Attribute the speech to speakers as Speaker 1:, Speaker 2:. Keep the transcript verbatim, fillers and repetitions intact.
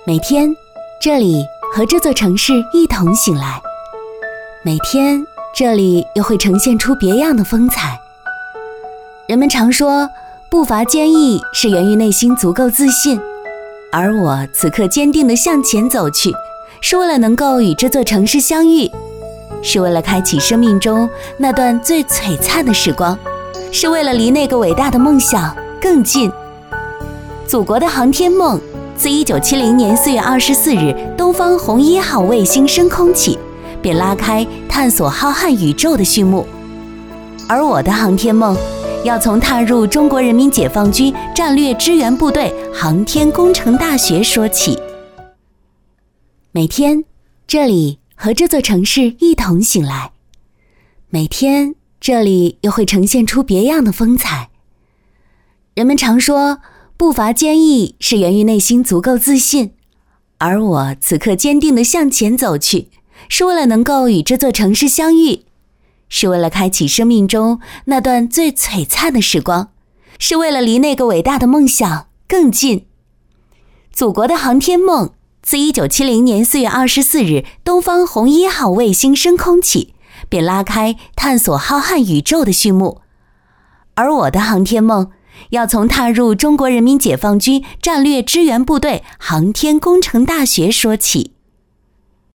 Speaker 1: 每天，这里和这座城市一同醒来，每天，这里又会呈现出别样的风采。人们常说，步伐坚毅是源于内心足够自信，而我此刻坚定地向前走去，是为了能够与这座城市相遇，是为了开启生命中那段最璀璨的时光，是为了离那个伟大的梦想更近。祖国的航天梦自一九七零年四月二十四日东方红一号卫星升空起，便拉开探索浩瀚宇宙的序幕。而我的航天梦要从踏入中国人民解放军战略支援部队航天工程大学说起。每天，这里和这座城市一同醒来，每天，这里又会呈现出别样的风采。人们常说，步伐坚毅是源于内心足够自信，而我此刻坚定地向前走去，是为了能够与这座城市相遇，是为了开启生命中那段最璀璨的时光，是为了离那个伟大的梦想更近。祖国的航天梦自一九七零年四月二十四日东方红一号卫星升空起，便拉开探索浩瀚宇宙的序幕。而我的航天梦要从踏入中国人民解放军战略支援部队航天工程大学说起。